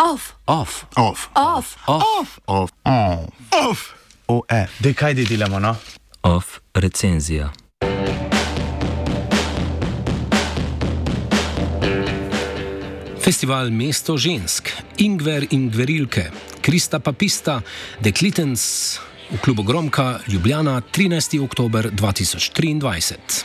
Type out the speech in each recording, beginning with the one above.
Off. Dej, kaj delamo, no? Off recenzija. Festival Mesto žensk, Ingver in Gverilke, Krista Papista, Deklitens v klubu Gromka, Ljubljana, 13. oktober 2023.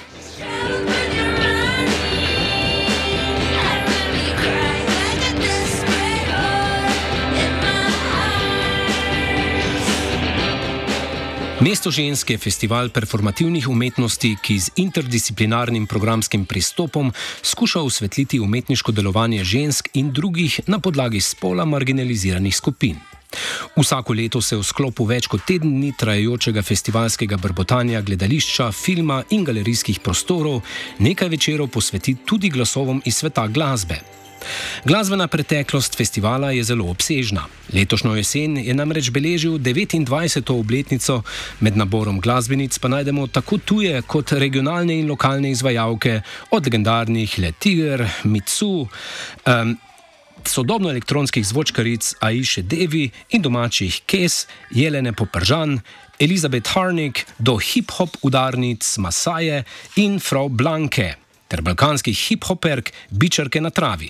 Mesto žensk je festival performativnih umetnosti, ki z interdisciplinarnim programskim pristopom skuša osvetliti umetniško delovanje žensk in drugih na podlagi spola marginaliziranih skupin. Vsako leto se v sklopu več kot teden dni trajajočega festivalskega brbotanja gledališča, filma in galerijskih prostorov nekaj večerov posveti tudi glasovom iz sveta glasbe. Glasbena preteklost festivala je zelo obsežna. Letošnjo jesen je namreč beležil 29. obletnico, med naborom glasbenic pa najdemo tako tuje kot regionalne in lokalne izvajalke, od legendarnih Le Tigre, Mitsu, sodobno elektronskih zvočkaric Aiše Devi in domačih Kes, Jelene Popržan, Elizabeth Harnik do hip-hop udarnic Masaje in Frau Blanke ter balkanskih hip-hoperk Bičarke na travi.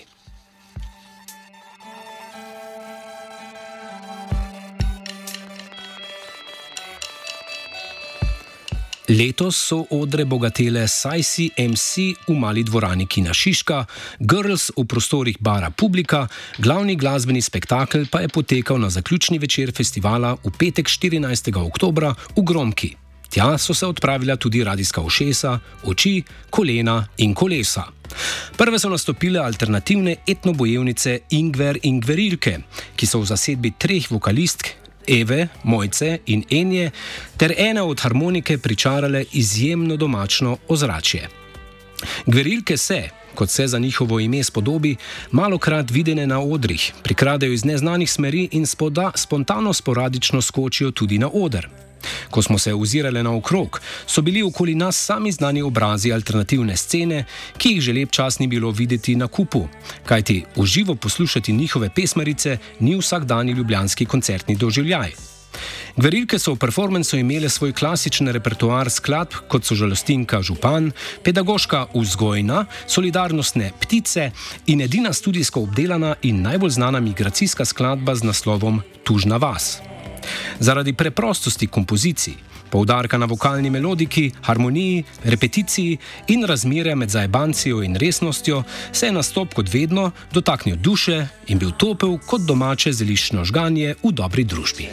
Letos so odre bogatele Sajsi MC v mali dvorani Kina Šiška, Girls v prostorih bara Publika, glavni glasbeni spektakel pa je potekal na zaključni večer festivala v petek 14. oktobra v Gromki. Tja so se odpravila tudi radijska ušesa, oči, kolena in kolesa. Prve so nastopile alternativne etnobojevnice Ingver in Gverilke, ki so v zasedbi 3 vokalistk Eve, Mojce in Enje ter ene od harmonike pričarale izjemno domačno ozračje. Gverilke se, kot se za njihovo ime spodobi, malokrat videne na odrih, prikradejo iz neznanih smeri in spontano sporadično skočijo tudi na oder. Ko smo se ozirali naokrog, so bili okoli nas sami znani obrazi alternativne scene, ki jih že lep čas ni bilo videti na kupu, kajti v živo poslušati njihove pesmarice ni vsakdanji ljubljanski koncertni doživljaj. Gverilke so v performancu imele svoj klasičen repertoar skladb, kot so Žalostinka Župan, pedagoška Vzgojna, solidarnostne Ptice in edina studijsko obdelana in najbolj znana migracijska skladba z naslovom Tužna vas. Zaradi preprostosti kompozicij, poudarka na vokalni melodiki, harmoniji, repeticiji in razmerja med zajebancijo in resnostjo, se je nastop kot vedno dotaknil duše in bil topel kot domače zeliščno žganje v dobri družbi.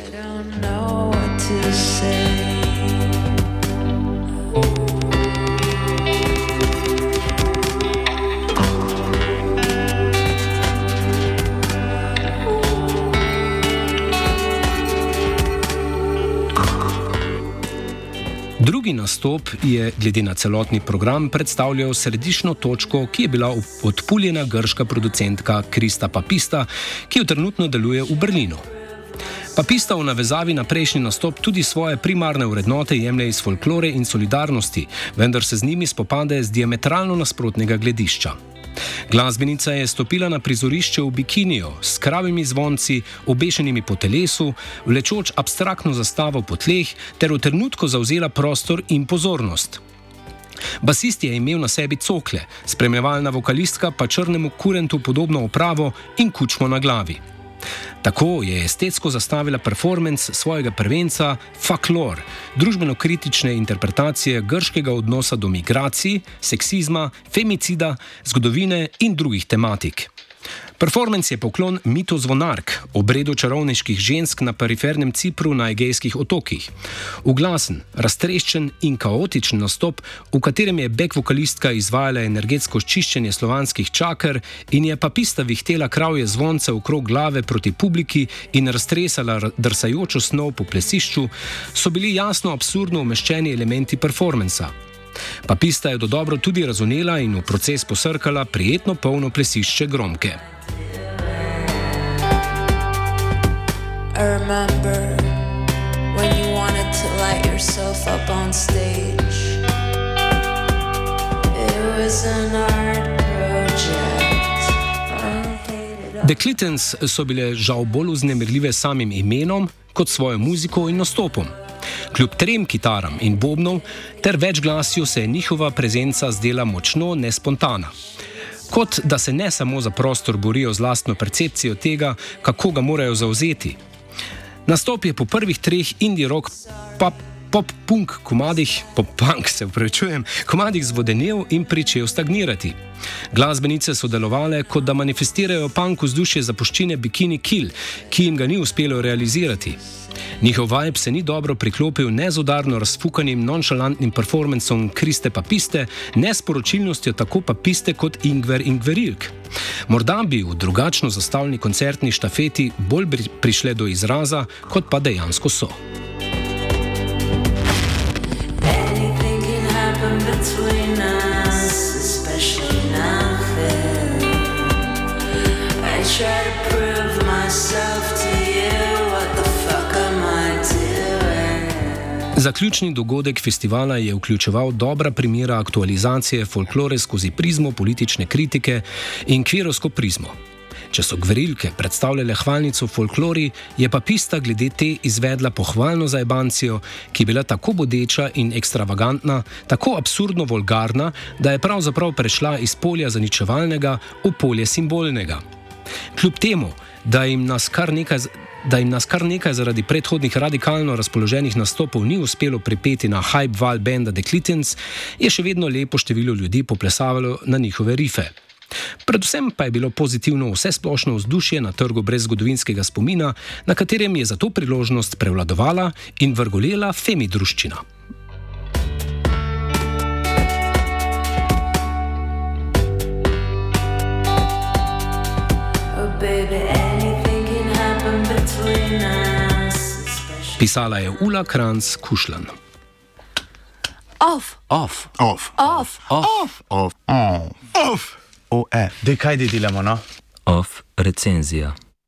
Drugi nastop je, glede na celotni program, predstavljal središčno točko, ki je bila odpuljena grška producentka Krista Papista, ki trenutno deluje v Berlinu. Papista v navezavi na prejšnji nastop tudi svoje primarne vrednote jemlje iz folklore in solidarnosti, vendar se z njimi spopade z diametralno nasprotnega gledišča. Glasbenica je stopila na prizorišče v bikiniju, s kravimi zvonci, obešenimi po telesu, vlečoč abstraktno zastavo po tleh, ter v trenutku zavzela prostor in pozornost. Basist je imel na sebi cokle, spremljevalna vokalistka pa črnemu kurentu podobno opravo in kučmo na glavi. Tako je estetsko zastavila performance svojega prvenca Folklore, družbeno-kritične interpretacije grškega odnosa do migracij, seksizma, femicida, zgodovine in drugih tematik. Performance je poklon mitu zvonark, obredu čarovniških žensk na perifernem Cipru na Egejskih otokih. Uglasen, raztreščen in kaotičen nastop, v katerem je back vokalistka izvajala energetsko čiščenje slovanskih čaker in je Papista vihtela kravje zvonce okrog glave proti publiki in raztresala drsajočo snov po plesišču, so bili jasno absurdno umeščeni elementi performansa. Papista je dodobro tudi razumela in v proces posrkala prijetno polno plesišče Gromke. I remember when you wanted to light yourself up on stage. It was an art project. The Clintons so bile žal bolj vznemirljive samim imenom kot svojo muziko in nastopom. Kljub 3 kitaram in bobnov ter večglasju se je njihova prezenca zdela močno nespontana. Kot da se ne samo za prostor borijo z lastno percepcijo tega, kako ga morajo zauzeti. Nastop je po prvih 3 indie rock pop-punk komadih zvodenel in pričel stagnirati. Glasbenice so delovale, kot da manifestirajo punk vzdušje zapuščine Bikini Kill, ki jim ga ni uspelo realizirati. Njihov vibe se ni dobro priklopil ne z udarno razfukanim, nonšalantnim performancom Kriste Papiste, ne s poročilnostjo tako Papiste kot Ingverilk. Morda bi v drugačno zastavljeni koncertni štafeti bolj prišle do izraza, kot pa dejansko so. Zaključni dogodek festivala je vključeval dobra primera aktualizacije folklore skozi prizmo politične kritike in kvirovsko prizmo. Če so Gverilke predstavljale hvalnico folklori, je Papista glede te izvedla pohvalno zajebancijo, ki je bila tako bodeča in ekstravagantna, tako absurdno vulgarna, da je pravzaprav prešla iz polja zaničevalnega v polje simbolnega. Kljub temu, da jim nas kar nekaj zaradi predhodnih radikalno razpoloženih nastopov ni uspelo pripeti na hype val benda The Clintons, je še vedno lepo število ljudi poplesavalo na njihove rife. Predvsem pa je bilo pozitivno vsesplošno vzdušje na trgu brez zgodovinskega spomina, na katerem je za to priložnost prevladovala in vrgolela femidruščina. Pisala je Ula Kranz Kušlan. Off. Dej, kaj delamo, no? Off recenzija.